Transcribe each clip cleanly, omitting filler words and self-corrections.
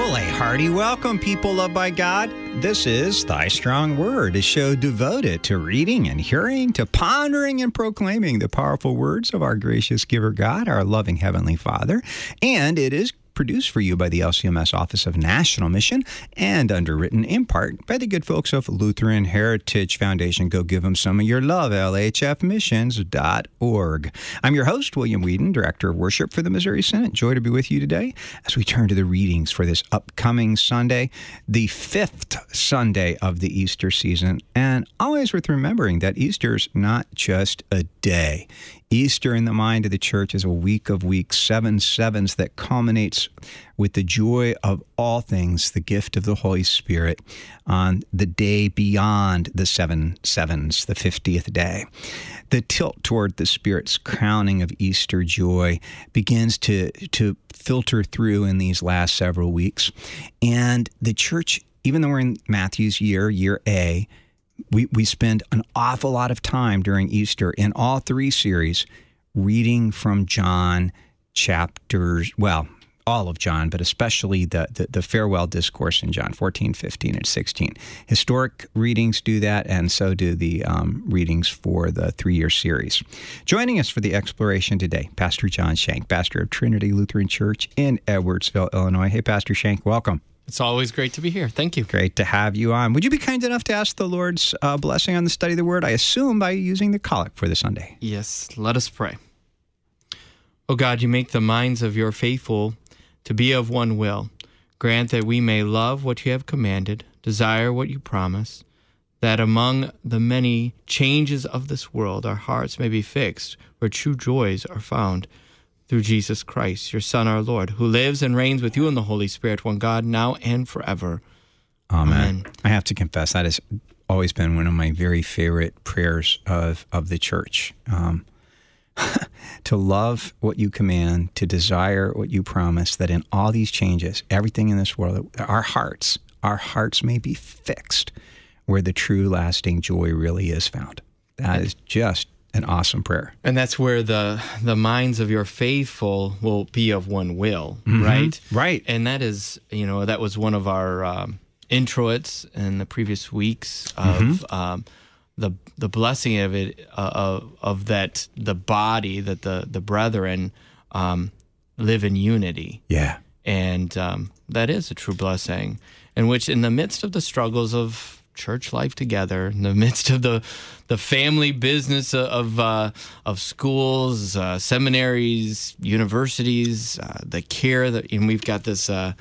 Well, a hearty welcome, people loved by God. This is Thy Strong Word, a show devoted to reading and hearing, to pondering and proclaiming the powerful words of our gracious giver God, our loving Heavenly Father. And it is produced for you by the LCMS Office of National Mission and underwritten in part by the good folks of Lutheran Heritage Foundation. Go give them some of your love, lhfmissions.org. I'm your host, William Whedon, Director of Worship for the Missouri Synod. Joy to be with you today as we turn to the readings for this upcoming Sunday, the fifth Sunday of the Easter season. And always worth remembering that Easter's not just a day. Easter in the mind of the church is a week of weeks, 7 sevens that culminates with the joy of all things, the gift of the Holy Spirit on the day beyond the 7 sevens, the 50th day. The tilt toward the Spirit's crowning of Easter joy begins to filter through in these last several weeks. And the church, even though we're in Matthew's year A, we spend an awful lot of time during Easter in all three series reading from John chapters, well, all of John, but especially the farewell discourse in John 14, 15, and 16. Historic readings do that, and so do the readings for the three-year series. Joining us for the exploration today, Pastor John Shank, pastor of Trinity Lutheran Church in Edwardsville, Illinois. Hey, Pastor Shank, welcome. It's always great to be here. Thank you. Great to have you on. Would you be kind enough to ask the Lord's blessing on the study of the Word? I assume by using the collect for the Sunday. Yes, let us pray. O God, you make the minds of your faithful to be of one will. Grant that we may love what you have commanded, desire what you promise, that among the many changes of this world our hearts may be fixed where true joys are found. Through Jesus Christ, your Son, our Lord, who lives and reigns with you in the Holy Spirit, one God, now and forever. Amen. I have to confess, that has always been one of my very favorite prayers of the church. To love what you command, to desire what you promise, that in all these changes, everything in this world, our hearts may be fixed where the true lasting joy really is found. That is just an awesome prayer. And that's where the minds of your faithful will be of one will, right? Right. And that is, that was one of our introits in the previous weeks of the blessing of it, of that the body, that the brethren live in unity. Yeah. And that is a true blessing, in which in the midst of the struggles of church life together, in the midst of the family business of schools, seminaries, universities, the care that, and we've got this the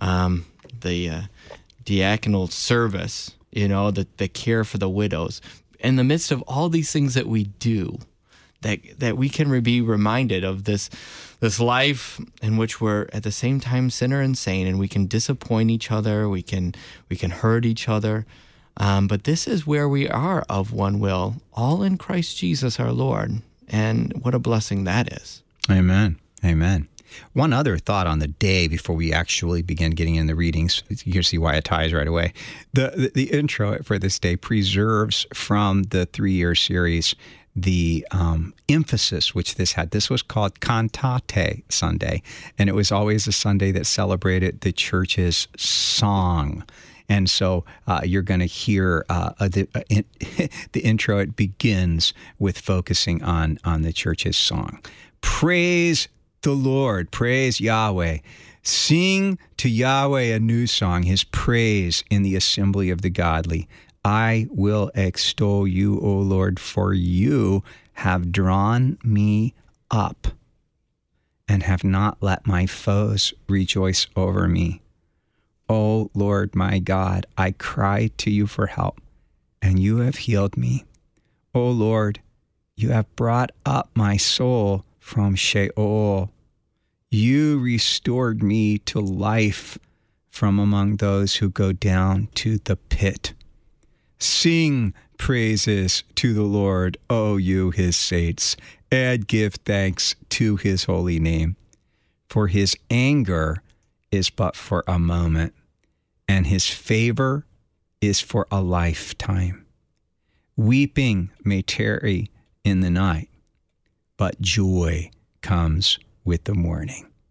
diaconal service, the care for the widows. In the midst of all these things that we do, that we can be reminded of this life in which we're at the same time sinner and saint, and we can disappoint each other, we can hurt each other. But this is where we are of one will, all in Christ Jesus our Lord. And what a blessing that is. Amen. Amen. One other thought on the day before we actually begin getting in the readings. You can see why it ties right away. The intro for this day preserves from the three-year series the emphasis which this had. This was called Cantate Sunday, and it was always a Sunday that celebrated the church's song. And so you're going to hear the intro. It begins with focusing on the church's song. Praise the Lord. Praise Yahweh. Sing to Yahweh a new song, his praise in the assembly of the godly. I will extol you, O Lord, for you have drawn me up and have not let my foes rejoice over me. O Lord, my God, I cry to you for help, and you have healed me. O Lord, you have brought up my soul from Sheol. You restored me to life from among those who go down to the pit. Sing praises to the Lord, O you his saints, and give thanks to his holy name. For his anger is but for a moment, and his favor is for a lifetime. Weeping may tarry in the night, but joy comes with the morning.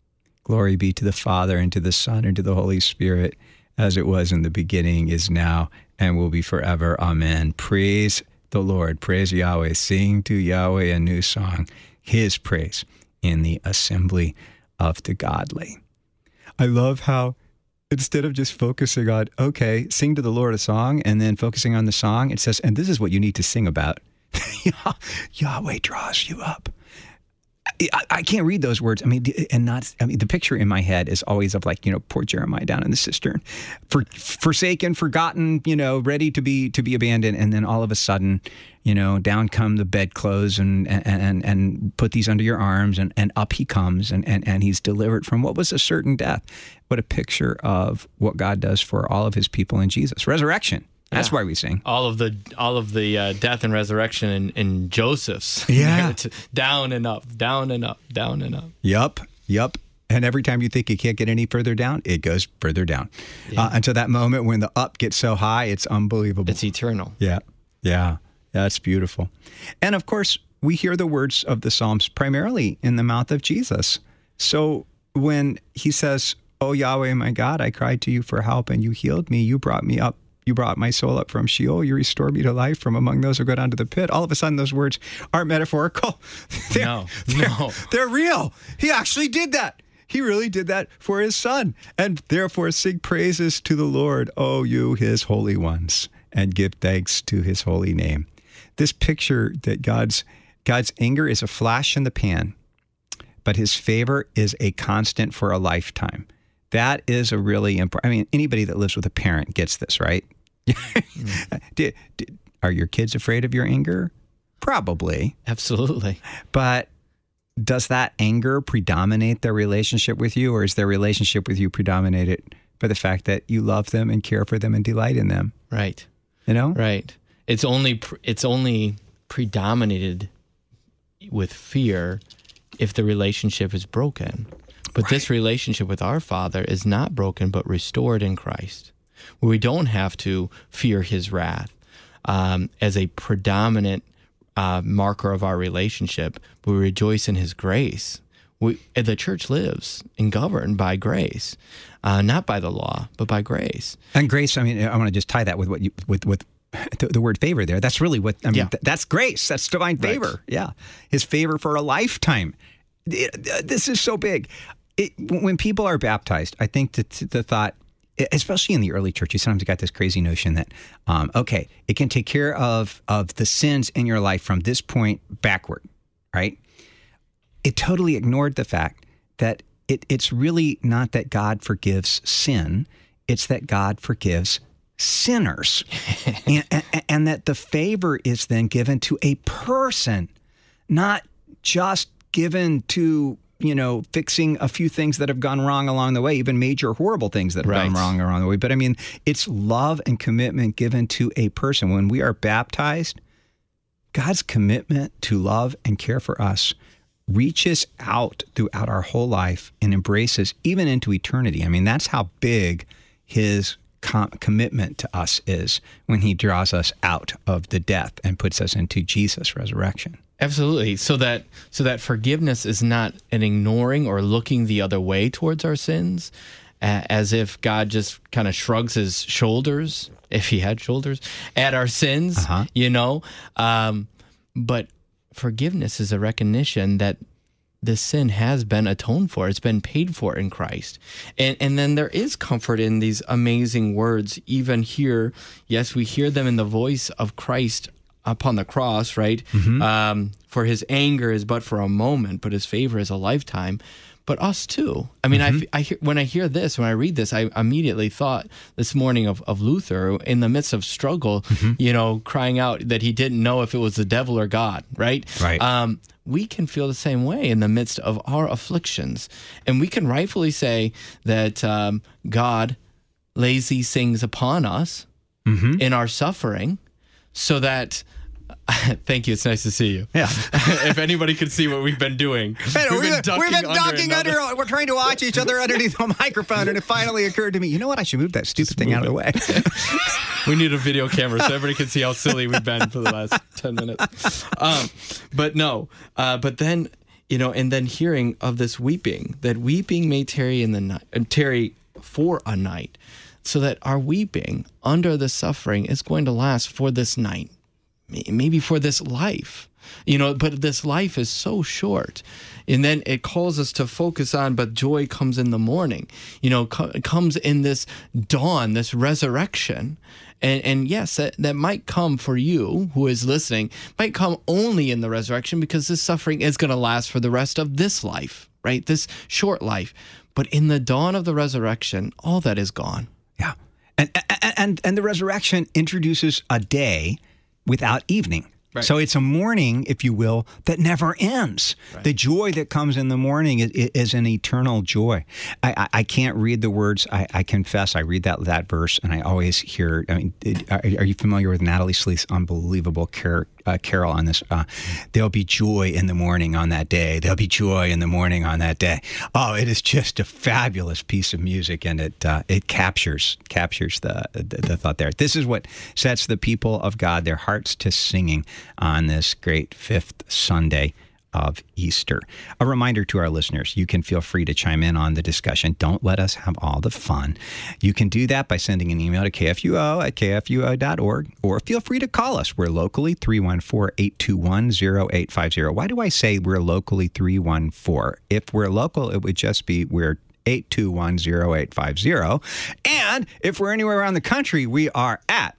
Glory be to the Father, and to the Son, and to the Holy Spirit, as it was in the beginning, is now, and will be forever. Amen. Praise the Lord. Praise Yahweh. Sing to Yahweh a new song, his praise in the assembly of the godly. I love how instead of just focusing on, okay, sing to the Lord a song, and then focusing on the song, it says, and this is what you need to sing about. Yahweh draws you up. I can't read those words. The picture in my head is always of poor Jeremiah down in the cistern, forsaken, forgotten, ready to be abandoned. And then all of a sudden, down come the bedclothes and put these under your arms, and up he comes, and he's delivered from what was a certain death. What a picture of what God does for all of his people in Jesus. Resurrection. That's why we sing. All of the death and resurrection in Joseph's. Yeah. Down and up, down and up, down and up. Yup. And every time you think you can't get any further down, it goes further down. Yeah. Until that moment when the up gets so high, it's unbelievable. It's eternal. Yeah. That's beautiful. And of course, we hear the words of the Psalms primarily in the mouth of Jesus. So when he says, "Oh Yahweh, my God, I cried to you for help, and you healed me. You brought me up. You brought my soul up from Sheol. You restored me to life from among those who go down to the pit." All of a sudden, those words aren't metaphorical. They're real. He actually did that. He really did that for his son. And therefore, sing praises to the Lord, O you, his holy ones, and give thanks to his holy name. This picture that God's anger is a flash in the pan, but his favor is a constant for a lifetime. That is a really important. Anybody that lives with a parent gets this, right? Are your kids afraid of your anger? Probably. Absolutely. But does that anger predominate their relationship with you, or is their relationship with you predominated by the fact that you love them and care for them and delight in them? Right. Right. It's only predominated with fear if the relationship is broken. But this relationship with our Father is not broken, but restored in Christ, where we don't have to fear his wrath as a predominant marker of our relationship. We rejoice in his grace. The church lives and governed by grace, not by the law, but by grace. And grace, I want to just tie that with what you with the word favor there. That's really what that's grace. That's divine favor. Right. Yeah, his favor for a lifetime. This is so big. When people are baptized, I think the thought, especially in the early church, you sometimes got this crazy notion that, it can take care of the sins in your life from this point backward, right? It totally ignored the fact that it's really not that God forgives sin, it's that God forgives sinners. and that the favor is then given to a person, not just given to fixing a few things that have gone wrong along the way, even major horrible things that have gone wrong along the way. But it's love and commitment given to a person. When we are baptized, God's commitment to love and care for us reaches out throughout our whole life and embraces even into eternity. That's how big his commitment to us is when he draws us out of the death and puts us into Jesus' resurrection. Absolutely. So that forgiveness is not an ignoring or looking the other way towards our sins, as if God just kind of shrugs his shoulders, if he had shoulders, at our sins, But forgiveness is a recognition that the sin has been atoned for. It's been paid for in Christ. And then there is comfort in these amazing words, even here. Yes, we hear them in the voice of Christ upon the cross, right? Mm-hmm. For his anger is but for a moment, but his favor is a lifetime. But us too. Mm-hmm. When I read this, I immediately thought this morning of Luther in the midst of struggle, mm-hmm. Crying out that he didn't know if it was the devil or God, right? Right. We can feel the same way in the midst of our afflictions. And we can rightfully say that God lays these things upon us mm-hmm. in our suffering so that... Thank you. It's nice to see you. Yeah. If anybody could see what we've been doing. We've been ducking under. We're trying to watch each other underneath the microphone, and it finally occurred to me, you know what? I should move that stupid thing out of the way. We need a video camera so everybody can see how silly we've been for the last 10 minutes. But then And then hearing of this weeping, that weeping may tarry in the night, tarry for a night, so that our weeping under the suffering is going to last for this night, maybe for this life. But this life is so short. And then it calls us to focus on, but joy comes in the morning, comes in this dawn, this resurrection. And yes, that might come for you who is listening, might come only in the resurrection, because this suffering is going to last for the rest of this life, right? This short life. But in the dawn of the resurrection, all that is gone. Yeah. And the resurrection introduces a day without evening. Right. So it's a morning, if you will, that never ends. Right. The joy that comes in the morning is an eternal joy. I can't read the words. I confess, I read that verse, and I always hear. Are you familiar with Natalie Sleeth's unbelievable carol on this? There'll be joy in the morning on that day. There'll be joy in the morning on that day. Oh, it is just a fabulous piece of music, and it captures the thought there. This is what sets the people of God, their hearts to singing on this great fifth Sunday of Easter. A reminder to our listeners, you can feel free to chime in on the discussion. Don't let us have all the fun. You can do that by sending an email to kfuo@kfuo.org, or feel free to call us. We're locally 314-821-0850. Why do I say we're locally 314? If we're local, it would just be we're 821-0850. And if we're anywhere around the country, we are at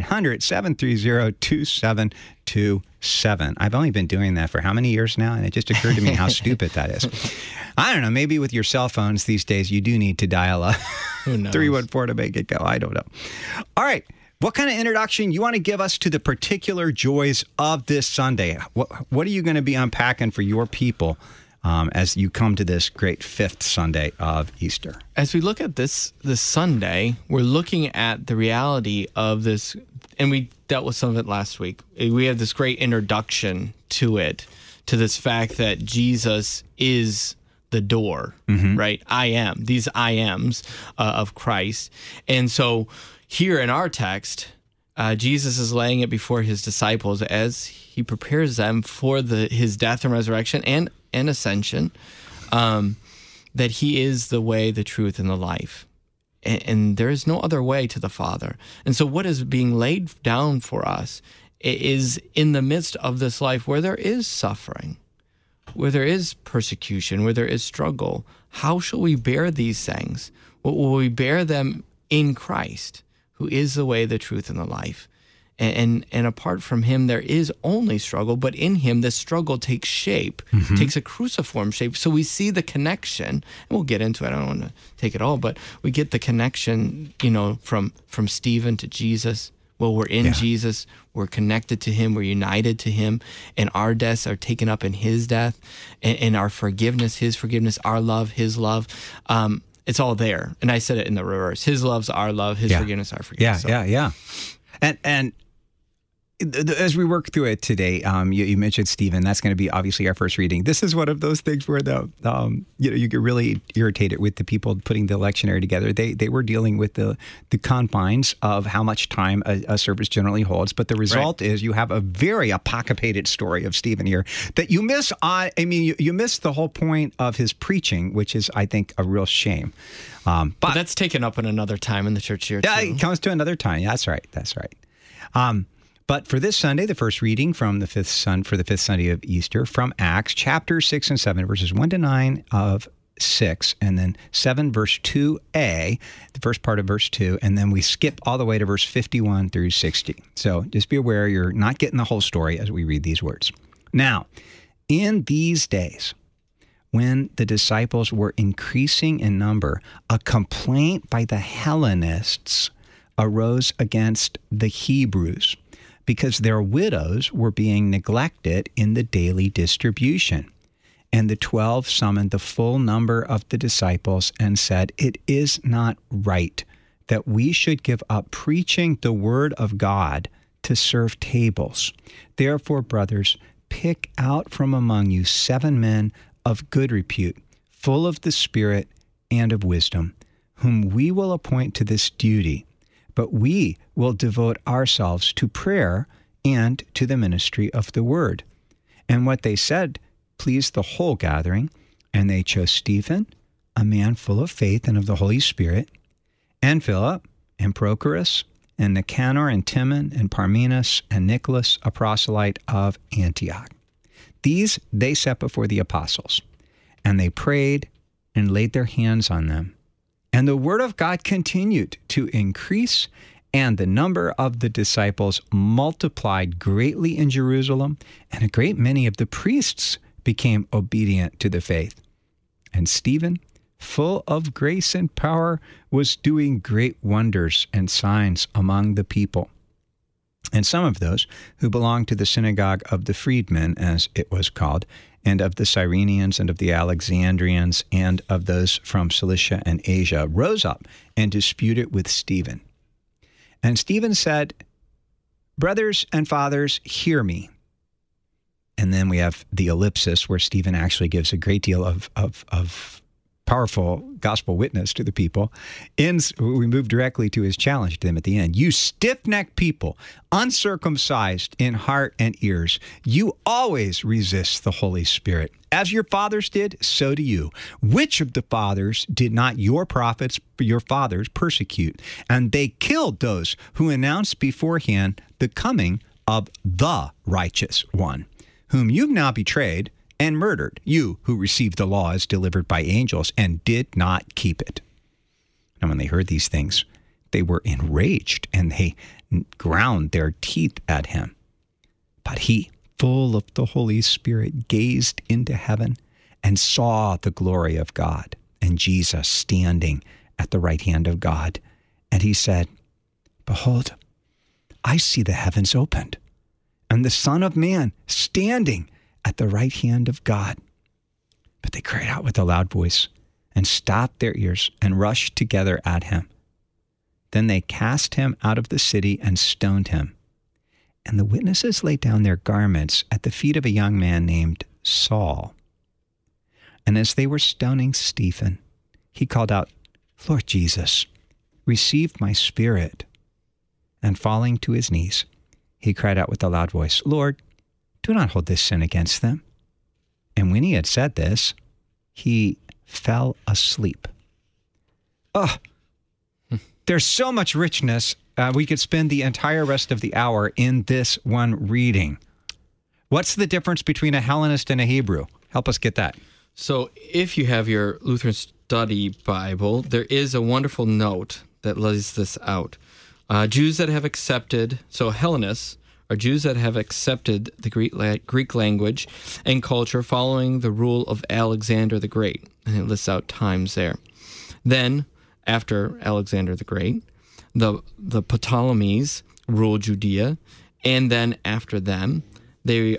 1-800-730-2727. I've only been doing that for how many years now? And it just occurred to me how stupid that is. I don't know. Maybe with your cell phones these days, you do need to dial a 314 to make it go. I don't know. All right. What kind of introduction you want to give us to the particular joys of this Sunday? What are you going to be unpacking for your people as you come to this great fifth Sunday of Easter? As we look at this Sunday, we're looking at the reality of this, and we dealt with some of it last week. We have this great introduction to it, to this fact that Jesus is the door, right? I am, these I ams of Christ. And so here in our text, Jesus is laying it before his disciples as he prepares them for his death and resurrection and ascension, that he is the way, the truth, and the life. And there is no other way to the Father. And so what is being laid down for us is in the midst of this life where there is suffering, where there is persecution, where there is struggle, how shall we bear these things? Will we bear them in Christ, who is the way, the truth, and the life? And apart from him, there is only struggle, but in him, the struggle takes shape, takes a cruciform shape. So we see the connection, and we'll get into it. I don't want to take it all, but we get the connection, from Stephen to Jesus. Well, we're in Jesus, we're connected to him, we're united to him, and our deaths are taken up in his death, and our forgiveness, his forgiveness, our love, his love. It's all there. And I said it in the reverse. His love's our love, his forgiveness, our forgiveness. Yeah. And as we work through it today, you mentioned Stephen. That's going to be obviously our first reading. This is one of those things where you get really irritated with the people putting the lectionary together. They were dealing with the confines of how much time a service generally holds, but the result is you have a very apocalyptic story of Stephen here that you miss. You miss the whole point of his preaching, which is, I think, a real shame. But that's taken up in another time in the church here too. Yeah, it comes to another time. Yeah, that's right. But for this Sunday, the first reading from the fifth Sunday of Easter from Acts chapter 6 and 7, verses 1 to 9 of 6, and then 7 verse 2a, the first part of verse 2, and then we skip all the way to verse 51 through 60. So just be aware you're not getting the whole story as we read these words. Now, in these days, when the disciples were increasing in number, a complaint by the Hellenists arose against the Hebrews, because their widows were being neglected in the daily distribution. And the 12 summoned the full number of the disciples and said, "It is not right that we should give up preaching the word of God to serve tables. Therefore, brothers, pick out from among you 7 men of good repute, full of the Spirit and of wisdom, whom we will appoint to this duty. But we will devote ourselves to prayer and to the ministry of the word." And what they said pleased the whole gathering, and they chose Stephen, a man full of faith and of the Holy Spirit, and Philip, and Prochorus, and Nicanor, and Timon, and Parmenas, and Nicholas, a proselyte of Antioch. These they set before the apostles, and they prayed and laid their hands on them. And the word of God continued to increase, and the number of the disciples multiplied greatly in Jerusalem, and a great many of the priests became obedient to the faith. And Stephen, full of grace and power, was doing great wonders and signs among the people. And some of those who belonged to the synagogue of the freedmen, as it was called, and of the Cyrenians and of the Alexandrians and of those from Cilicia and Asia, rose up and disputed with Stephen. And Stephen said, "Brothers and fathers, hear me." And then we have the ellipsis where Stephen actually gives a great deal of powerful gospel witness to the people. We move directly to his challenge to them at the end. "You stiff-necked people, uncircumcised in heart and ears, you always resist the Holy Spirit. As your fathers did, so do you. Which of the fathers did not your prophets, your fathers, persecute? And they killed those who announced beforehand the coming of the righteous one, whom you've now betrayed and murdered, you who received the law as delivered by angels and did not keep it." And when they heard these things, they were enraged, and they ground their teeth at him. But he, full of the Holy Spirit, gazed into heaven and saw the glory of God and Jesus standing at the right hand of God. And he said, "Behold, I see the heavens opened, and the Son of Man standing at the right hand of God." But they cried out with a loud voice and stopped their ears and rushed together at him. Then they cast him out of the city and stoned him. And the witnesses laid down their garments at the feet of a young man named Saul. And as they were stoning Stephen, he called out, "Lord Jesus, receive my spirit." And falling to his knees, he cried out with a loud voice, "Lord, do not hold this sin against them." And when he had said this, he fell asleep. Oh, there's so much richness. We could spend the entire rest of the hour in this one reading. What's the difference between a Hellenist and a Hebrew? Help us get that. So if you have your Lutheran Study Bible, there is a wonderful note that lays this out. Jews that have accepted, so Hellenists are Jews that have accepted the Greek language and culture following the rule of Alexander the Great. And it lists out times there. Then, after Alexander the Great, the Ptolemies ruled Judea, and then after them, they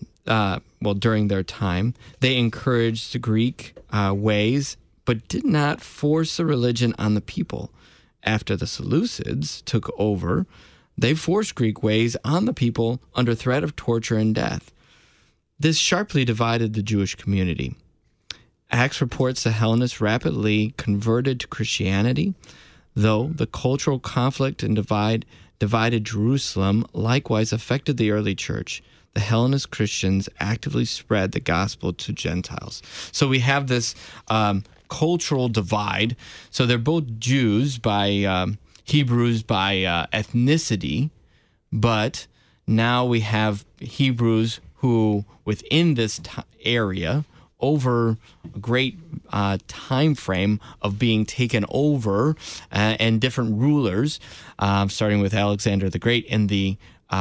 during their time, they encouraged the Greek ways, but did not force the religion on the people. After the Seleucids took over, they forced Greek ways on the people under threat of torture and death. This sharply divided the Jewish community. Acts reports the Hellenists rapidly converted to Christianity, though the cultural conflict and divided Jerusalem likewise affected the early church. The Hellenist Christians actively spread the gospel to Gentiles. So we have this cultural divide. So they're both Jews by Hebrews by ethnicity, but now we have Hebrews who, within this area, over a great time frame of being taken over and different rulers, starting with Alexander the Great, in the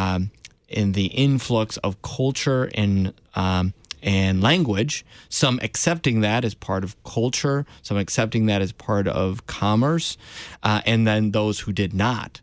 influx of culture and language, some accepting that as part of culture, some accepting that as part of commerce, and then those who did not.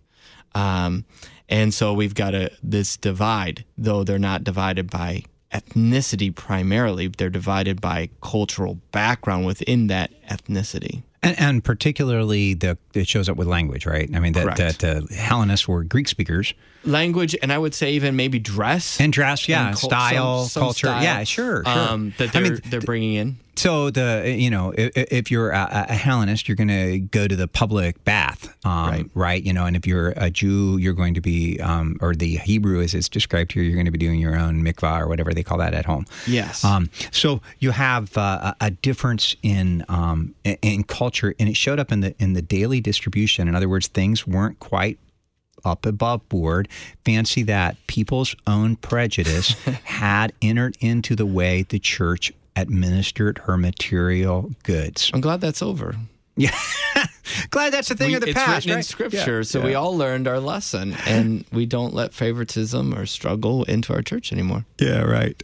And so we've got this divide, though they're not divided by ethnicity primarily, they're divided by cultural background within that ethnicity. And particularly, it shows up with language, right? I mean, that the Hellenists were Greek speakers. Language, and I would say even maybe dress. And dress, yeah. And style, some culture. style, yeah, sure. That they're bringing in. So if you're a Hellenist, you're going to go to the public bath right? And if you're a Jew, you're going to be, or the Hebrew as it's described here, you're going to be doing your own mikvah or whatever they call that at home. Yes. So you have a difference in culture, and it showed up in the daily distribution. In other words, things weren't quite up above board. Fancy that. People's own prejudice had entered into the way the church administered her material goods. I'm glad that's over. Yeah. Glad that's a thing of the past, It's written in Scripture, so we all learned our lesson, and we don't let favoritism or struggle into our church anymore. Yeah, right.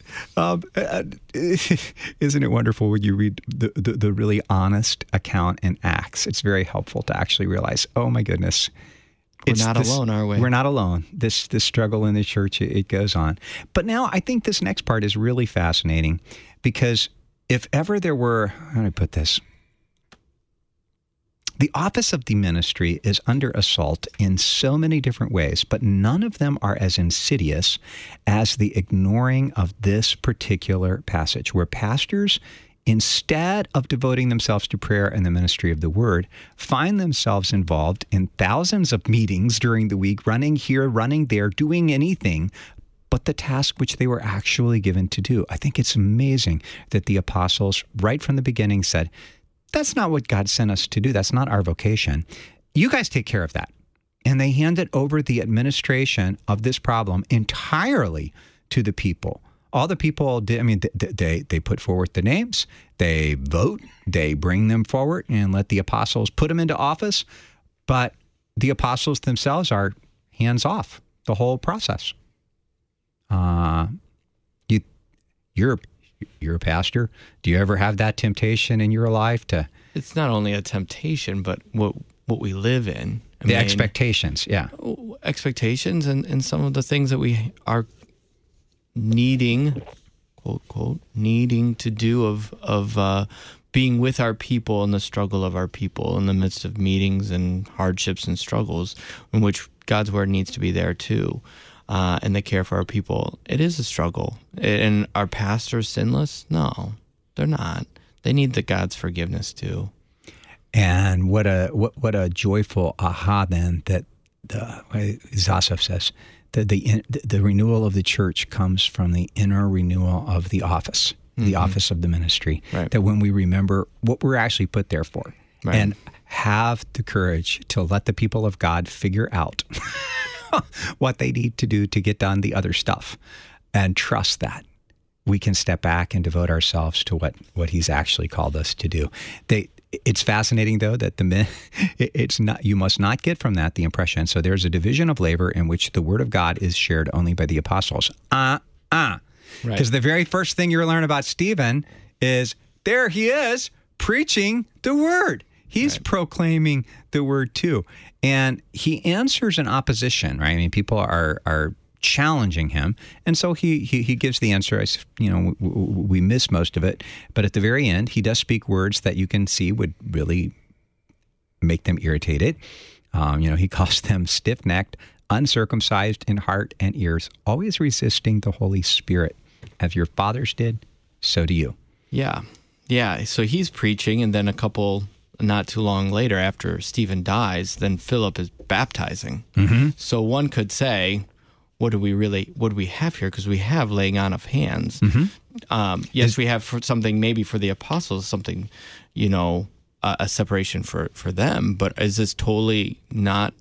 Isn't it wonderful when you read the really honest account in Acts? It's very helpful to actually realize, oh my goodness, We're not alone, are we? We're not alone. This struggle in the church, it goes on. But now I think this next part is really fascinating, because if ever there were, how do I put this? The office of the ministry is under assault in so many different ways, but none of them are as insidious as the ignoring of this particular passage, where pastors, instead of devoting themselves to prayer and the ministry of the word, find themselves involved in thousands of meetings during the week, running here, running there, doing anything but the task which they were actually given to do. I think it's amazing that the apostles, right from the beginning, said, that's not what God sent us to do. That's not our vocation. You guys take care of that. And they handed over the administration of this problem entirely to the people. All the people did, they put forward the names, they vote, they bring them forward and let the apostles put them into office. But the apostles themselves are hands off the whole process. You're a pastor. Do you ever have that temptation in your life to? It's not only a temptation, but what we live in. Expectations, yeah. Expectations and some of the things that we are needing, quote, quote, needing to do of being with our people and the struggle of our people in the midst of meetings and hardships and struggles, in which God's word needs to be there too. And the care for our people. It is a struggle. And are pastors sinless? No, they're not. They need the God's forgiveness too. And what a joyful aha then that Zasaf says that the renewal of the church comes from the inner renewal of the office, the office of the ministry. Right. That when we remember what we're actually put there for, right, and have the courage to let the people of God figure out what they need to do to get done the other stuff, and trust that we can step back and devote ourselves to what he's actually called us to do. It's fascinating, though, that it's not, you must not get from that the impression. So there's a division of labor in which the word of God is shared only by the apostles. Because the very first thing you learn about Stephen is there he is preaching the word. He's proclaiming the word too. And he answers an opposition, right? I mean, people are challenging him. And so he gives the answer. We miss most of it. But at the very end, he does speak words that you can see would really make them irritated. He calls them stiff-necked, uncircumcised in heart and ears, always resisting the Holy Spirit. As your fathers did, so do you. Yeah. Yeah. So he's preaching, and then not too long later, after Stephen dies, then Philip is baptizing. Mm-hmm. So one could say, what do we have here? Because we have laying on of hands. Mm-hmm. Yes, we have maybe for the apostles, something, a separation for them. But is this totally not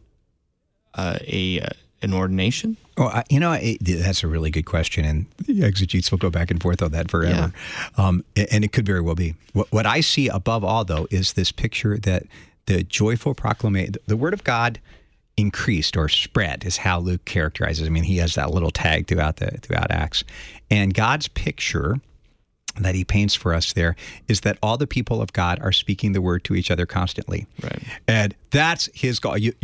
an ordination? Well, that's a really good question, and the exegetes will go back and forth on that forever. Yeah. And it could very well be. What I see above all, though, is this picture that the joyful proclamation, the word of God increased or spread, is how Luke characterizes. I mean, he has that little tag throughout Acts. And God's picture that he paints for us there is that all the people of God are speaking the word to each other constantly. Right. And that's his goal. We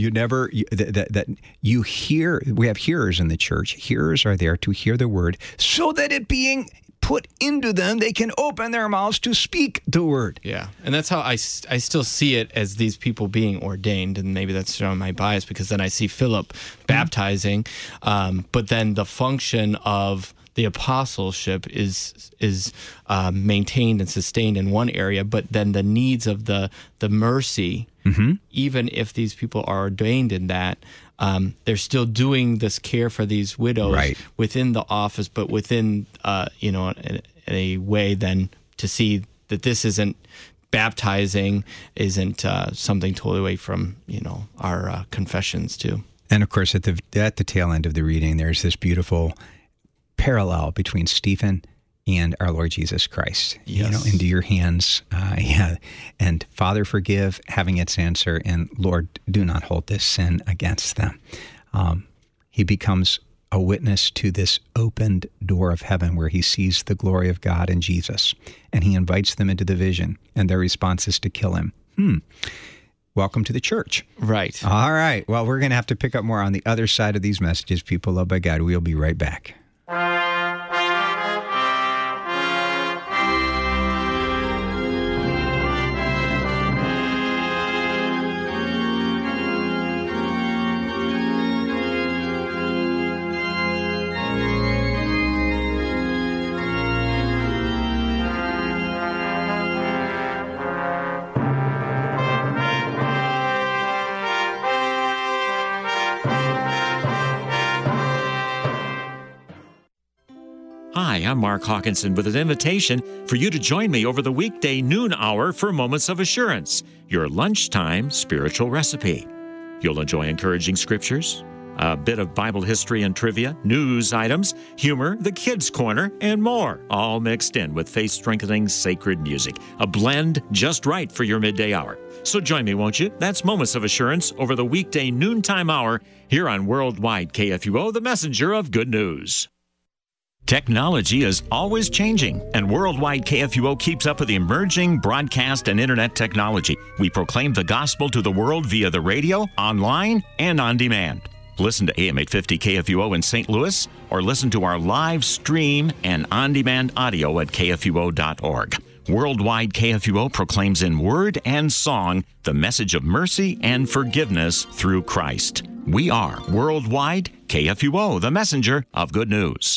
have hearers in the church. Hearers are there to hear the word so that it being put into them, they can open their mouths to speak the word. Yeah. And that's how I still see it, as these people being ordained. And maybe that's showing my bias, because then I see Philip baptizing, but then the function of the apostleship is maintained and sustained in one area, but then the needs of the mercy even if these people are ordained in that, they're still doing this care for these widows within the office, but within, a way then to see that this isn't baptizing, isn't something totally away from, our confessions too. And of course, at the tail end of the reading, there's this beautiful parallel between Stephen and our Lord Jesus Christ. Yes. Into your hands, and Father, forgive, having its answer, and Lord, do not hold this sin against them. He becomes a witness to this opened door of heaven where he sees the glory of God in Jesus, and he invites them into the vision, and their response is to kill him. Welcome to the church. Right. All right. Well, we're going to have to pick up more on the other side of these messages, people loved by God. We'll be right back. Hi, I'm Mark Hawkinson with an invitation for you to join me over the weekday noon hour for Moments of Assurance, your lunchtime spiritual recipe. You'll enjoy encouraging scriptures, a bit of Bible history and trivia, news items, humor, the kids' corner, and more, all mixed in with faith-strengthening sacred music, a blend just right for your midday hour. So join me, won't you? That's Moments of Assurance over the weekday noontime hour here on Worldwide KFUO, the messenger of good news. Technology is always changing, and Worldwide KFUO keeps up with the emerging broadcast and internet technology. We proclaim the gospel to the world via the radio, online, and on demand. Listen to AM 850 KFUO in St. Louis, or listen to our live stream and on-demand audio at kfuo.org. Worldwide KFUO proclaims in word and song the message of mercy and forgiveness through Christ. We are Worldwide KFUO, the messenger of good news.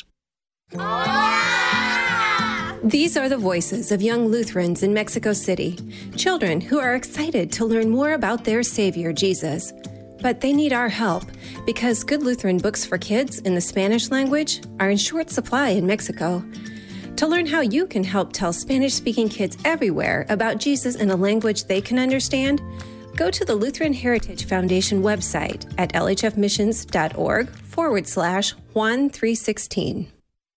These are the voices of young Lutherans in Mexico City, children who are excited to learn more about their Savior, Jesus. But they need our help because Good Lutheran books for kids in the Spanish language are in short supply in Mexico. To learn how you can help tell Spanish-speaking kids everywhere about Jesus in a language they can understand, go to the Lutheran Heritage Foundation website at lhfmissions.org/Juan 316.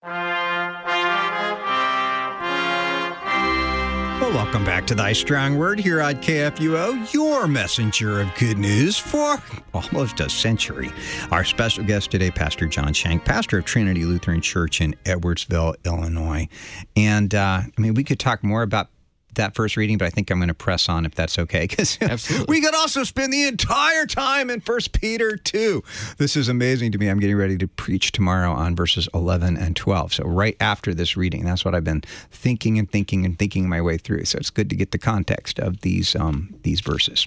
Well, welcome back to Thy Strong Word here on KFUO, your messenger of good news for almost a century. Our special guest today, Pastor John Shank, pastor of Trinity Lutheran Church in Edwardsville, Illinois. And, we could talk more about that first reading, but I think I'm going to press on if that's okay, because we could also spend the entire time in 1 Peter 2. This is amazing to me. I'm getting ready to preach tomorrow on verses 11 and 12. So right after this reading, that's what I've been thinking my way through. So it's good to get the context of these verses.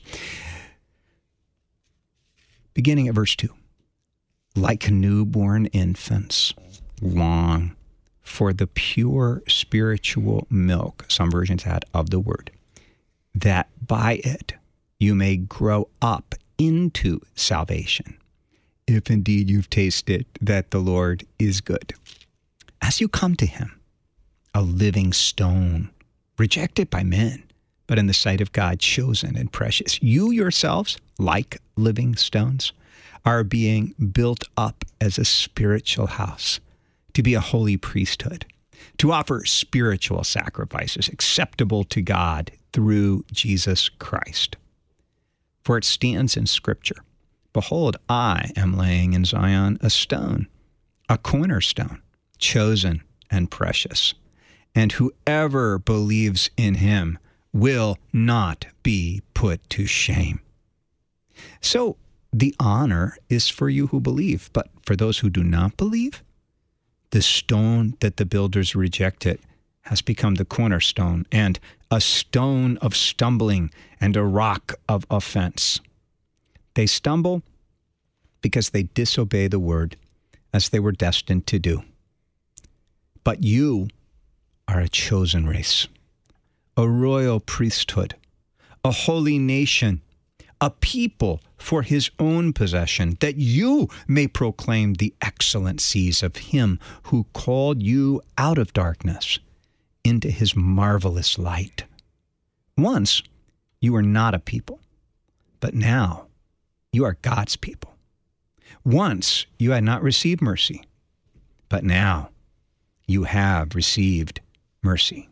Beginning at verse 2. Like newborn infants, long for the pure spiritual milk, some versions had, of the word, that by it you may grow up into salvation, if indeed you've tasted that the Lord is good. As you come to him, a living stone, rejected by men, but in the sight of God, chosen and precious, you yourselves, like living stones, are being built up as a spiritual house, to be a holy priesthood, to offer spiritual sacrifices acceptable to God through Jesus Christ. For it stands in Scripture, behold, I am laying in Zion a stone, a cornerstone, chosen and precious, and whoever believes in him will not be put to shame. So the honor is for you who believe, but for those who do not believe, the stone that the builders rejected has become the cornerstone, and a stone of stumbling and a rock of offense. They stumble because they disobey the word as they were destined to do. But you are a chosen race, a royal priesthood, a holy nation, a people for his own possession, that you may proclaim the excellencies of him who called you out of darkness into his marvelous light. Once you were not a people, but now you are God's people. Once you had not received mercy, but now you have received mercy.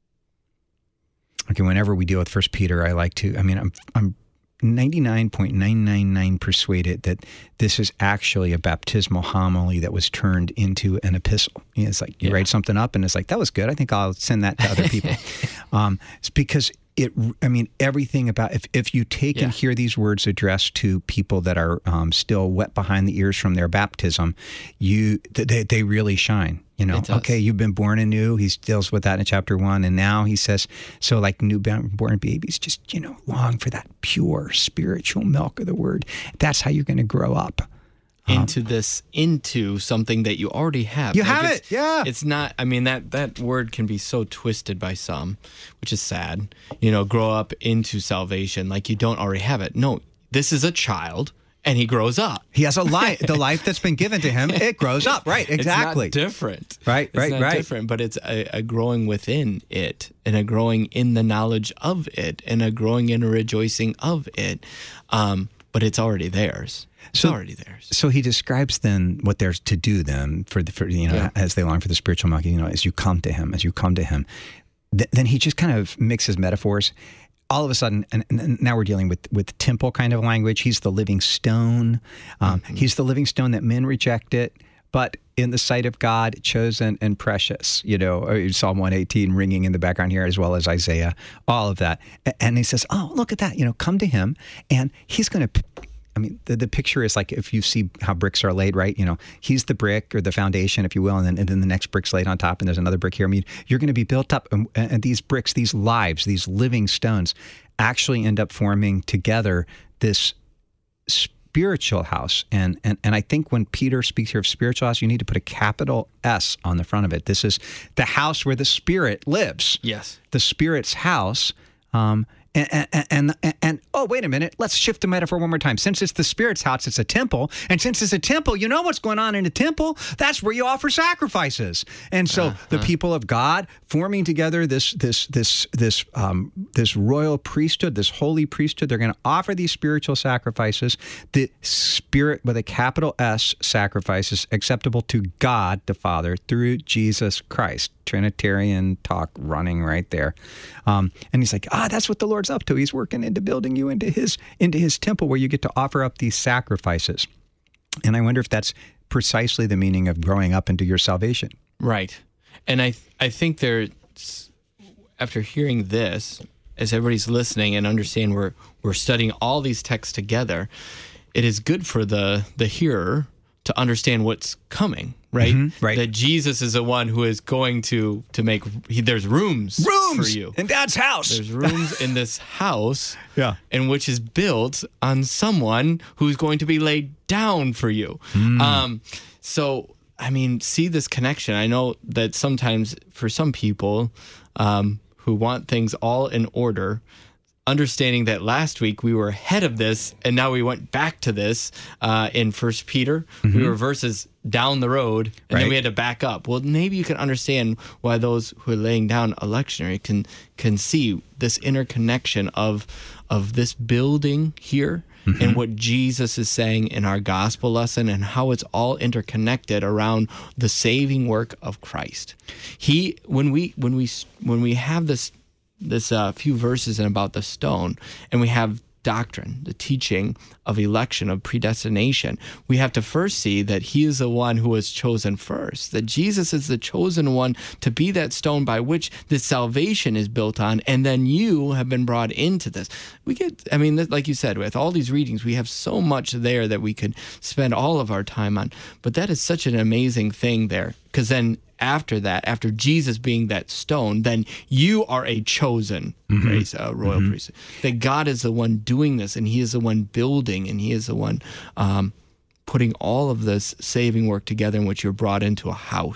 Okay, whenever we deal with 1 Peter, I'm 99.999 persuaded that this is actually a baptismal homily that was turned into an epistle. It's like you write something up and it's like, that was good. I think I'll send that to other people. It's because everything about, if you take and hear these words addressed to people that are still wet behind the ears from their baptism, they really shine. Okay, you've been born anew. He deals with that in chapter 1. And now he says, so like newborn babies, just, long for that pure spiritual milk of the word. That's how you're going to grow up. Into something that you already have. You have it, yeah. It's not, that word can be so twisted by some, which is sad. Grow up into salvation like you don't already have it. No, this is a child. And he grows up. He has a life. The life that's been given to him, it grows up. Right, exactly. It's not different. Right. It's not different, but it's a growing within it, and a growing in the knowledge of it, and a growing in a rejoicing of it. But it's already theirs. It's already theirs. So he describes then what there's to do then as they long for the spiritual milk, as you come to him, then he just kind of mixes metaphors. All of a sudden, and now we're dealing with temple kind of language. He's the living stone. He's the living stone that men rejected, but in the sight of God, chosen and precious. Psalm 118 ringing in the background here, as well as Isaiah, all of that. And he says, oh, look at that. Come to him, and he's going to... the picture is like if you see how bricks are laid, right? He's the brick or the foundation, if you will, and then the next brick's laid on top, and there's another brick here. You're going to be built up, and these bricks, these lives, these living stones actually end up forming together this spiritual house. And I think when Peter speaks here of spiritual house, you need to put a capital S on the front of it. This is the house where the Spirit lives. Yes. The Spirit's house. And oh, wait a minute, let's shift the metaphor one more time. Since it's the Spirit's house, it's a temple. And since it's a temple, you know what's going on in a temple? That's where you offer sacrifices. And so the people of God forming together this royal priesthood, this holy priesthood, they're going to offer these spiritual sacrifices. The Spirit with a capital S sacrifices acceptable to God the Father through Jesus Christ. Trinitarian talk running right there. And he's like, that's what the Lord's up to. He's working into building you into his temple where you get to offer up these sacrifices. And I wonder if that's precisely the meaning of growing up into your salvation. Right. And I think after hearing this, as everybody's listening and understand we're studying all these texts together, it is good for the hearer to understand what's coming, right? Mm-hmm, right. That Jesus is the one who is going to make, there's rooms for you. In Dad's house. There's rooms in this house in which is built on someone who's going to be laid down for you. See this connection. I know that sometimes for some people who want things all in order, understanding that last week we were ahead of this and now we went back to this in 1 Peter. We were verses down the road and then we had to back up. Well, maybe you can understand why those who are laying down a lectionary can see this interconnection of this building here and what Jesus is saying in our gospel lesson and how it's all interconnected around the saving work of Christ. When we have this few verses in about the stone, and we have doctrine, the teaching of election, of predestination, we have to first see that he is the one who was chosen first, that Jesus is the chosen one to be that stone by which this salvation is built on, and then you have been brought into this. Like you said, with all these readings, we have so much there that we could spend all of our time on, but that is such an amazing thing there, because then after that, after Jesus being that stone, then you are a chosen race, royal priesthood. That God is the one doing this, and he is the one building, and he is the one putting all of this saving work together in which you're brought into a house.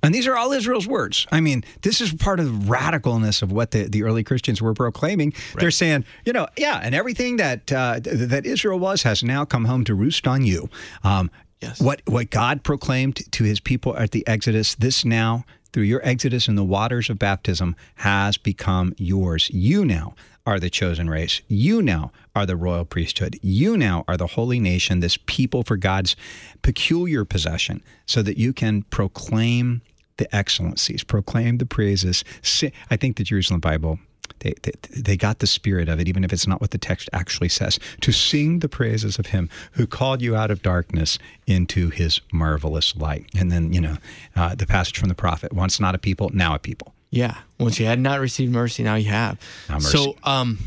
And these are all Israel's words. I mean, this is part of the radicalness of what the early Christians were proclaiming. Right. They're saying, and everything that Israel has now come home to roost on you. Yes. What God proclaimed to his people at the Exodus, this now, through your exodus in the waters of baptism, has become yours. You now are the chosen race. You now are the royal priesthood. You now are the holy nation, this people for God's peculiar possession, so that you can proclaim the excellencies, proclaim the praises. I think the Jerusalem Bible, they got the spirit of it, even if it's not what the text actually says, to sing the praises of him who called you out of darkness into his marvelous light. And then, the passage from the prophet, once not a people, now a people. Yeah. Once you had not received mercy, now you have. Now mercy.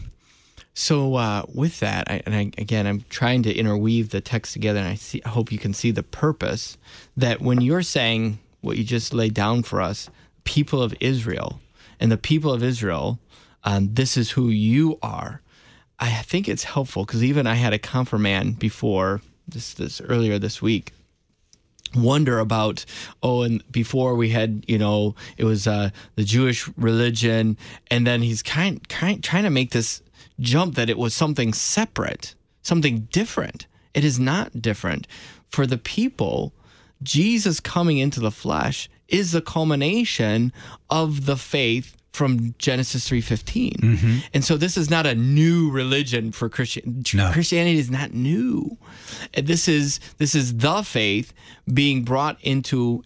So with that, I'm trying to interweave the text together, and I hope you can see the purpose that when you're saying what you just laid down for us, people of Israel, and the people of Israel, this is who you are. I think it's helpful because even I had a confirmand before this earlier this week wonder about, and before we had, it was the Jewish religion, and then he's trying to make this jump that it was something separate, something different. It is not different. For the people, Jesus coming into the flesh is the culmination of the faith from Genesis 3:15. Mm-hmm. And so this is not a new religion for Christianity. No. Christianity is not new. This is the faith being brought into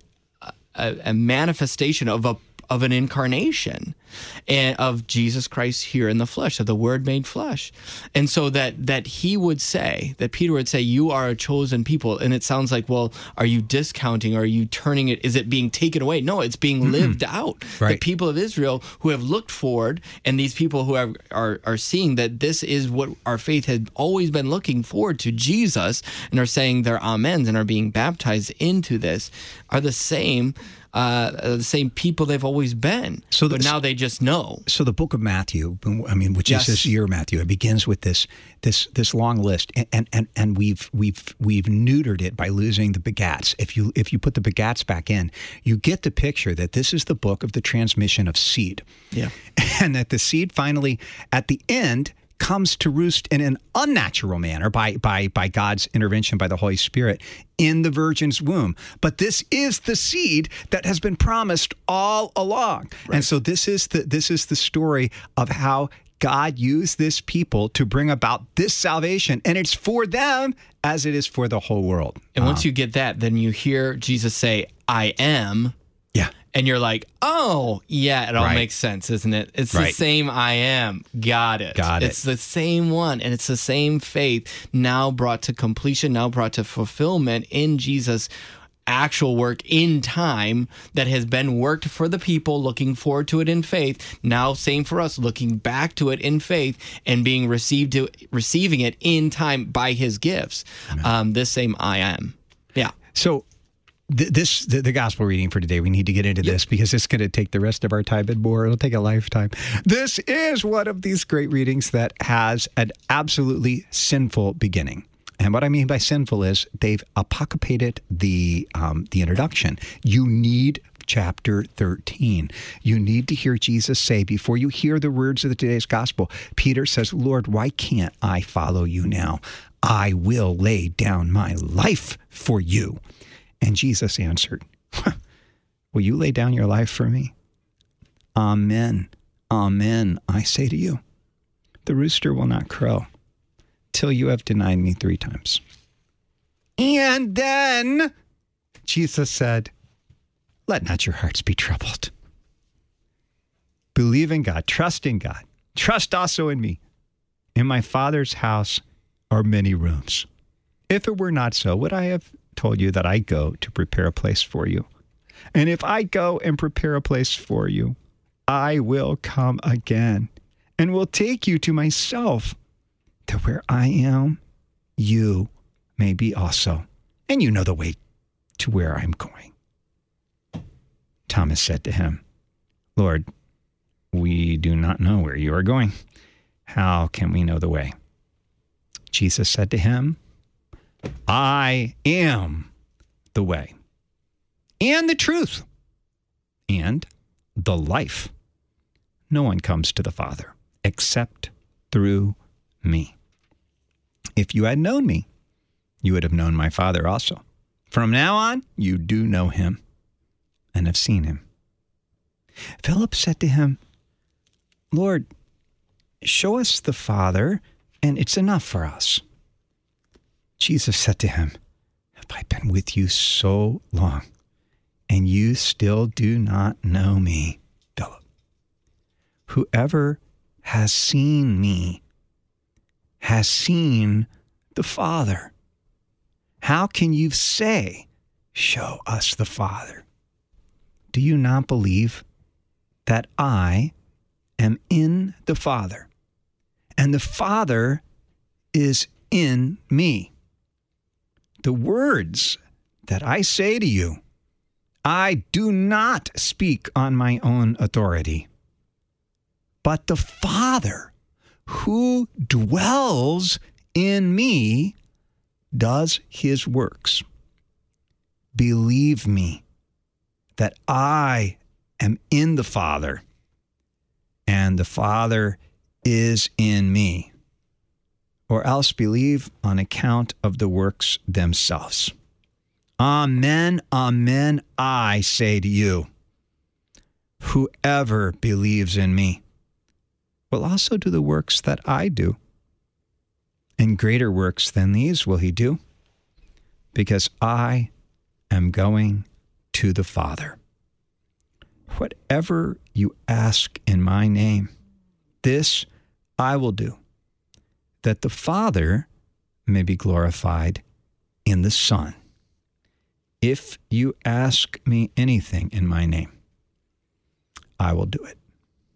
a manifestation of an incarnation and of Jesus Christ here in the flesh, of the Word made flesh. And so that he would say, that Peter would say, you are a chosen people. And it sounds like, well, are you discounting? Are you turning it? Is it being taken away? No, it's being lived out. Right. The people of Israel who have looked forward, and these people who are seeing that this is what our faith had always been looking forward to, Jesus, and are saying their amens and are being baptized into this, are the same people they've always been. But now they just know. So the book of Matthew, which is this year, Matthew, it begins with this long list, and we've neutered it by losing the begats. If you put the begats back in, you get the picture that this is the book of the transmission of seed. Yeah. And that the seed finally, at the end, comes to roost in an unnatural manner by God's intervention, by the Holy Spirit, in the virgin's womb. But this is the seed that has been promised all along. Right. And so this is the story of how God used this people to bring about this salvation. And it's for them as it is for the whole world. And once you get that, then you hear Jesus say, I am. Yeah. And you're like, oh, yeah, it all makes sense, isn't it? It's the same I am. Got it. It's the same one. And it's the same faith now brought to completion, now brought to fulfillment in Jesus' actual work in time that has been worked for the people, looking forward to it in faith. Now, same for us, looking back to it in faith and being receiving it in time by his gifts. This same I am. Yeah. So the gospel reading for today, we need to get into this because it's going to take the rest of our time and more. It'll take a lifetime. This is one of these great readings that has an absolutely sinful beginning. And what I mean by sinful is they've apocapated the introduction. You need chapter 13. You need to hear Jesus say, before you hear the words of today's gospel, Peter says, Lord, why can't I follow you now? I will lay down my life for you. And Jesus answered, will you lay down your life for me? Amen. Amen. I say to you, the rooster will not crow till you have denied me 3 times. And then Jesus said, let not your hearts be troubled. Believe in God, trust in God, trust also in me. In my Father's house are many rooms. If it were not so, would I have told you that I go to prepare a place for you? And if I go and prepare a place for you, I will come again and will take you to myself, that where I am, you may be also. And you know the way to where I'm going. Thomas said to him, Lord, we do not know where you are going. How can we know the way? Jesus said to him, I am the way and the truth and the life. No one comes to the Father except through me. If you had known me, you would have known my Father also. From now on, you do know him and have seen him. Philip said to him, Lord, show us the Father, and it's enough for us. Jesus said to him, have I been with you so long, and you still do not know me, Philip? Whoever has seen me has seen the Father. How can you say, show us the Father? Do you not believe that I am in the Father, and the Father is in me? The words that I say to you, I do not speak on my own authority, but the Father who dwells in me does his works. Believe me that I am in the Father, and the Father is in me, or else believe on account of the works themselves. Amen, amen, I say to you, whoever believes in me will also do the works that I do, and greater works than these will he do, because I am going to the Father. Whatever you ask in my name, this I will do, that the Father may be glorified in the Son. If you ask me anything in my name, I will do it.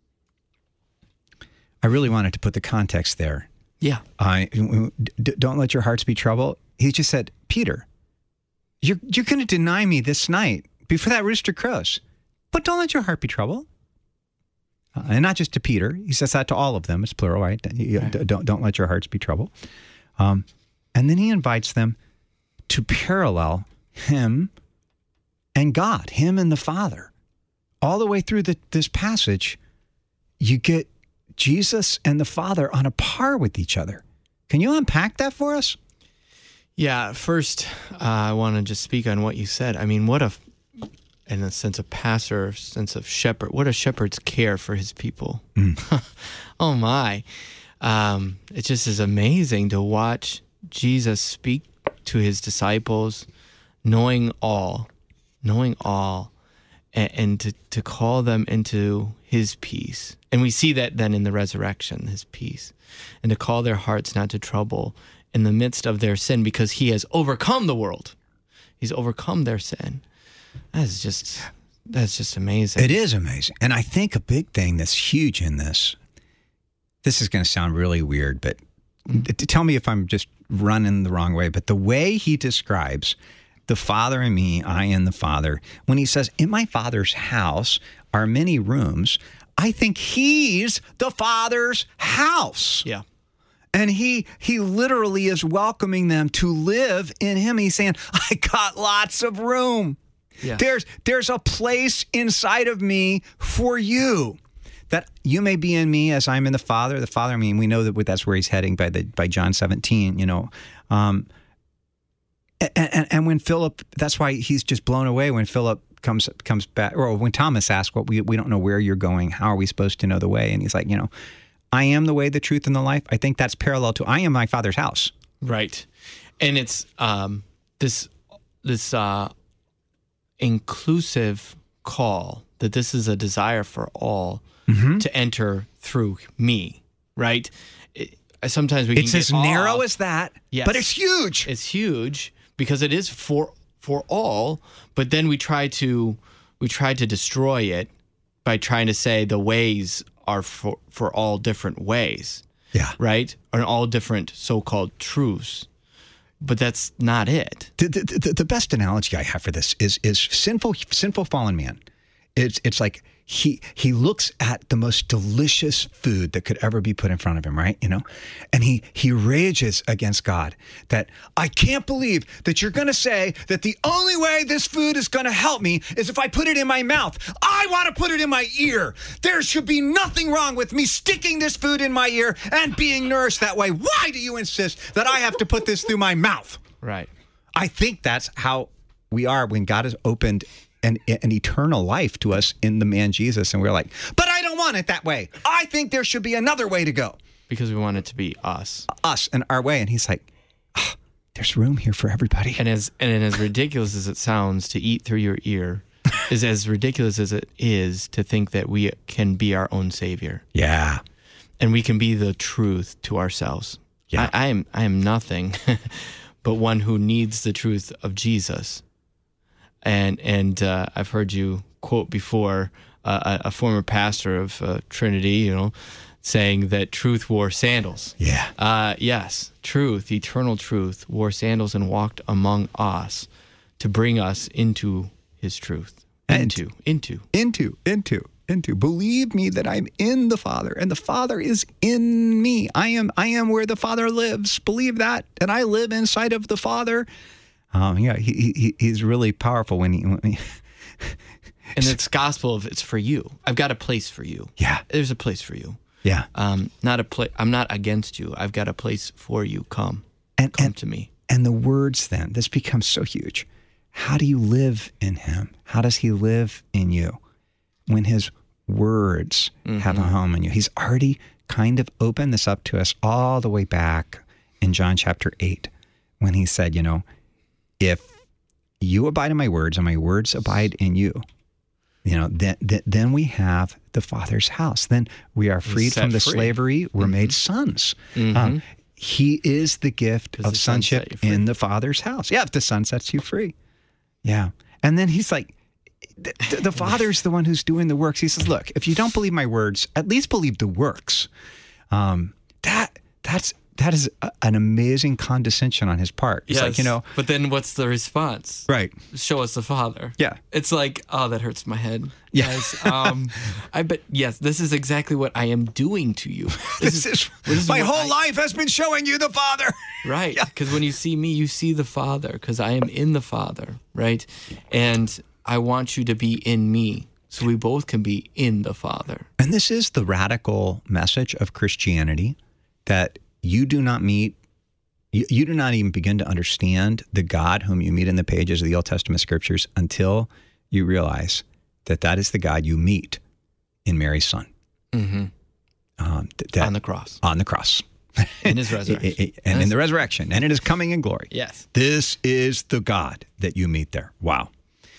I really wanted to put the context there. Yeah. Don't let your hearts be troubled. He just said, Peter, you're going to deny me this night before that rooster crows. But don't let your heart be troubled. And not just to Peter. He says that to all of them. It's plural, right? Don't let your hearts be troubled. And then he invites them to parallel him and God, him and the Father. All the way through this passage, you get Jesus and the Father on a par with each other. Can you unpack that for us? Yeah, first, I want to just speak on what you said. I mean, in a sense of pastor, sense of shepherd, what a shepherd's care for his people. Oh my. It just is amazing to watch Jesus speak to his disciples, knowing all, and to call them into his peace. And we see that then in the resurrection, his peace. And to call their hearts not to trouble in the midst of their sin, because he has overcome the world. He's overcome their sin. That's just amazing. It is amazing. And I think a big thing that's huge in this is going to sound really weird, but tell me if I'm just running the wrong way, but the way he describes the Father and me, I and the Father, when he says, in my Father's house are many rooms, I think he's the Father's house. Yeah. And he literally is welcoming them to live in him. He's saying, I got lots of room. Yeah. There's a place inside of me for you, that you may be in me as I'm in the Father in me. And we know that that's where he's heading by John 17, And when Philip, that's why he's just blown away when Philip comes back, or when Thomas asks, we don't know where you're going. How are we supposed to know the way? And he's like, I am the way, the truth, and the life. I think that's parallel to I am my Father's house. Right. And it's this inclusive call, that this is a desire for all to enter through me, right? Sometimes it's as narrow as that, yes, but it's huge. It's huge because it is for all, but then we try to destroy it by trying to say the ways are for all different ways. Yeah. Right? Or all different so-called truths. But that's not it. The best analogy I have for this is sinful fallen man. It's like he looks at the most delicious food that could ever be put in front of him, right? And he rages against God that I can't believe that you're going to say that the only way this food is going to help me is if I put it in my mouth. I want to put it in my ear. There should be nothing wrong with me sticking this food in my ear and being nourished that way. Why do you insist that I have to put this through my mouth? Right. I think that's how we are when God has opened an eternal life to us in the man Jesus. And we're like, but I don't want it that way. I think there should be another way to go. Because we want it to be us. Us and our way. And he's like, there's room here for everybody. And as ridiculous as it sounds to eat through your ear is as ridiculous as it is to think that we can be our own savior. Yeah. And we can be the truth to ourselves. Yeah. I am nothing but one who needs the truth of Jesus. And I've heard you quote before a former pastor of Trinity, saying that truth wore sandals. Yeah. Yes, truth, eternal truth, wore sandals and walked among us to bring us into his truth. Into. Believe me that I'm in the Father and the Father is in me. I am where the Father lives. Believe that. And I live inside of the Father. He's really powerful when he and it's gospel of it's for you. I've got a place for you. Yeah. There's a place for you. Yeah. I'm not against you. I've got a place for you. Come to me. And the words then, this becomes so huge. How do you live in him? How does he live in you? When his words have a home in you. He's already kind of opened this up to us all the way back in John chapter 8 when he said, if you abide in my words and my words abide in you, then we have the Father's house. Then we are freed from the slavery. We're made sons. He is the gift of sonship in the Father's house. Yeah, if the Son sets you free. Yeah. And then he's like, the Father's the one who's doing the works. He says, look, if you don't believe my words, at least believe the works. That is an amazing condescension on his part. It's like, But then what's the response? Right. Show us the Father. Yeah. It's like, oh, that hurts my head. Yeah. Guys, yes, this is exactly what I am doing to you. This is my whole life has been showing you the Father. Right. Because when you see me, you see the Father, because I am in the Father, right? And I want you to be in me so we both can be in the Father. And this is the radical message of Christianity, that you do not even begin to understand the God whom you meet in the pages of the Old Testament scriptures until you realize that is the God you meet in Mary's Son. Mm-hmm. On the cross. On the cross. In his resurrection. And in the resurrection. And in his coming in glory. Yes. This is the God that you meet there. Wow.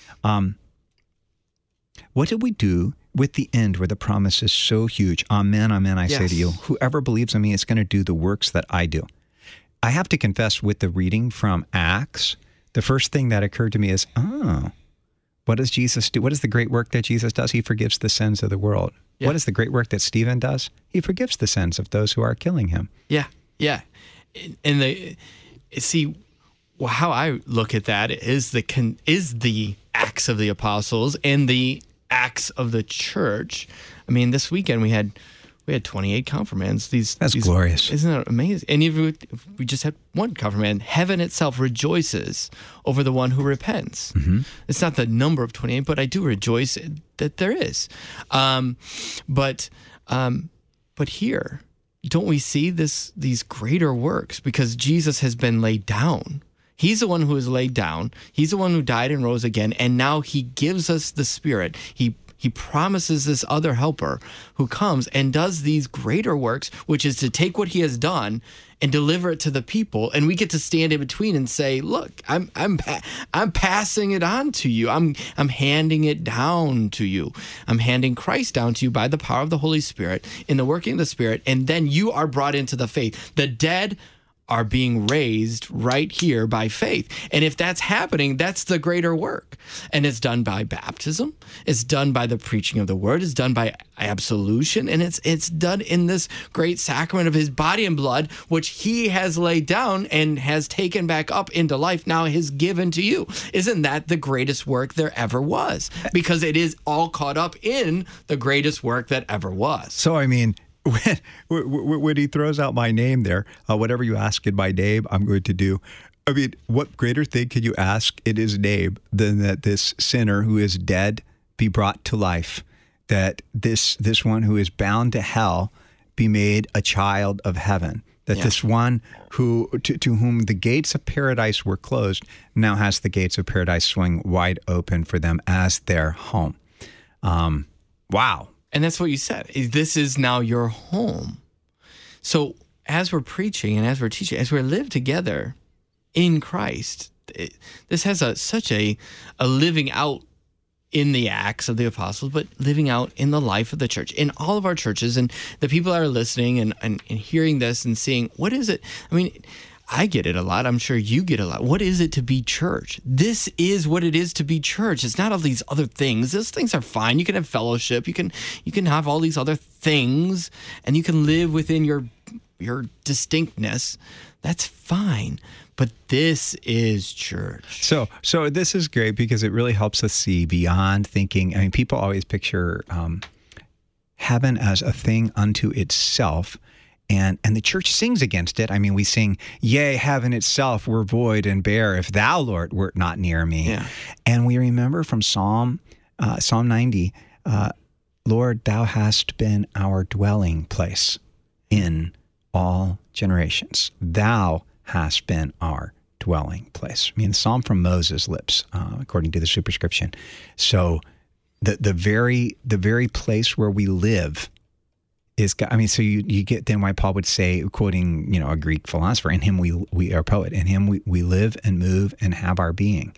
What did we do with the end where the promise is so huge? Amen, amen, I say to you, whoever believes in me is going to do the works that I do. I have to confess, with the reading from Acts, the first thing that occurred to me is, what does Jesus do? What is the great work that Jesus does? He forgives the sins of the world. Yeah. What is the great work that Stephen does? He forgives the sins of those who are killing him. Yeah, yeah. And how I look at that is the Acts of the Apostles and the Acts of the Church. I mean, this weekend we had 28 confirmands. That's glorious. Isn't that amazing? And even if we just had one confirmand, heaven itself rejoices over the one who repents. Mm-hmm. It's not the number of 28, but I do rejoice that there is. But here, don't we see these greater works? Because Jesus has been laid down. He's the one who is laid down. He's the one who died and rose again. And now he gives us the Spirit. He promises this other helper who comes and does these greater works, which is to take what he has done and deliver it to the people. And we get to stand in between and say, look, I'm passing it on to you. I'm handing it down to you. I'm handing Christ down to you by the power of the Holy Spirit in the working of the Spirit. And then you are brought into the faith. The dead are being raised right here by faith. And if that's happening, that's the greater work. And it's done by baptism. It's done by the preaching of the word. It's done by absolution. And it's done in this great sacrament of his body and blood, which he has laid down and has taken back up into life, now has given to you. Isn't that the greatest work there ever was? Because it is all caught up in the greatest work that ever was. So, I mean, when he throws out my name there, whatever you ask in my name, I'm going to do. I mean, what greater thing can you ask in his name than that this sinner who is dead be brought to life, that this one who is bound to hell be made a child of heaven, that this one who to whom the gates of paradise were closed now has the gates of paradise swing wide open for them as their home. Wow. And that's what you said. This is now your home. So as we're preaching and as we're teaching, as we live together in Christ, this has such a living out in the Acts of the Apostles, but living out in the life of the church, in all of our churches. And the people that are listening and hearing this and seeing, what is it? I mean, I get it a lot. I'm sure you get a lot. What is it to be church? This is what it is to be church. It's not all these other things. Those things are fine. You can have fellowship. You can have all these other things, and you can live within your distinctness. That's fine. But this is church. So this is great because it really helps us see beyond thinking. I mean, people always picture heaven as a thing unto itself. And the church sings against it. I mean, we sing, "Yea, heaven itself were void and bare, if thou, Lord, wert not near me." Yeah. And we remember from Psalm 90, "Lord, thou hast been our dwelling place in all generations. Thou hast been our dwelling place." I mean, Psalm from Moses' lips, according to the superscription. So the very place where we live is God. I mean, so you get then why Paul would say, quoting, a Greek philosopher, "In him we are poet. In him we live and move and have our being."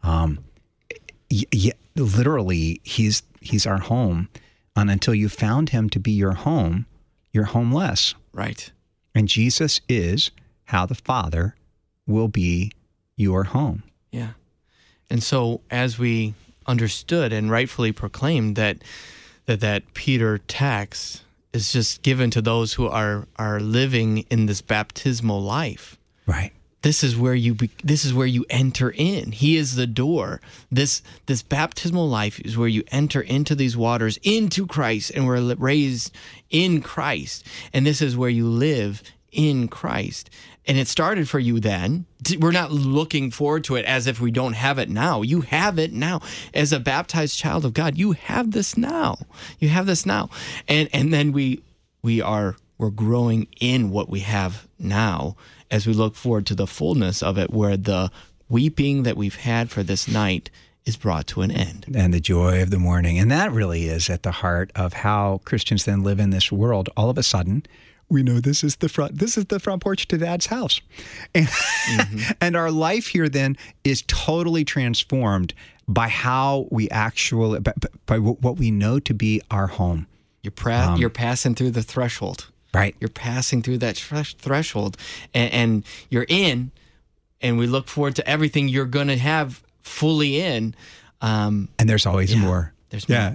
Literally, he's our home, and until you found him to be your home, you're homeless. Right. And Jesus is how the Father will be your home. Yeah. And so as we understood and rightfully proclaimed that Peter text is just given to those who are living in this baptismal life. Right. This is where you enter in. He is the door. This baptismal life is where you enter into these waters, into Christ, and we're raised in Christ. And this is where you live in Christ. And it started for you then. We're not looking forward to it as if we don't have it now. You have it now. As a baptized child of God, you have this now. You have this now. And then we're growing in what we have now as we look forward to the fullness of it, where the weeping that we've had for this night is brought to an end. And the joy of the morning. And that really is at the heart of how Christians then live in this world. All of a sudden, we know this is the front porch to Dad's house. And, and our life here then is totally transformed by how we actually, by what we know to be our home. You're passing through the threshold. Right. You're passing through that threshold, and you're in, and we look forward to everything you're going to have fully in. And there's always more. There's more.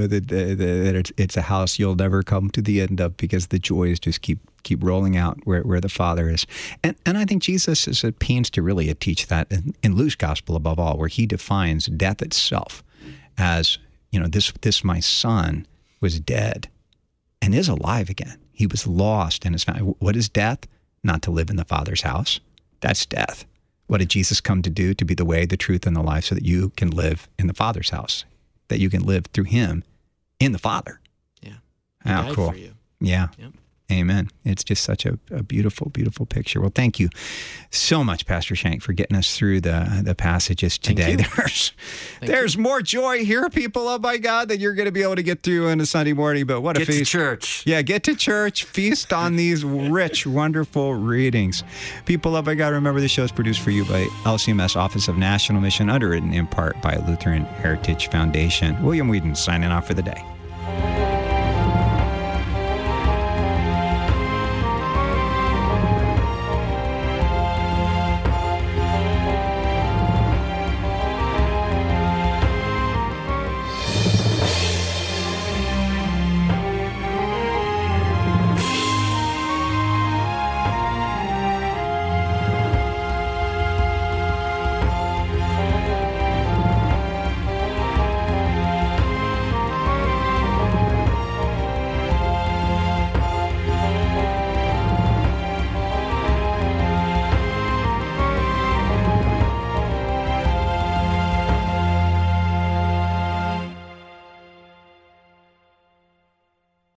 It's a house you'll never come to the end of, because the joys just keep rolling out where the Father is. And I think Jesus is at pains to really teach that in Luke's gospel above all, where he defines death itself as, this my son was dead and is alive again. He was lost and is found. What is death? Not to live in the Father's house. That's death. What did Jesus come to do? To be the way, the truth, and the life, so that you can live in the Father's house, that you can live through him in the Father. Yeah. Oh, cool. For you. Yeah. Yep. Amen. It's just such a beautiful, beautiful picture. Well, thank you so much, Pastor Shank, for getting us through the passages today. There's more joy here, people. Oh my God, that you're going to be able to get through on a Sunday morning. But what a feast! Get to church. Yeah, get to church. Feast on these rich, wonderful readings. People, oh my God, remember the show is produced for you by LCMS Office of National Mission, underwritten in part by Lutheran Heritage Foundation. William Whedon signing off for the day.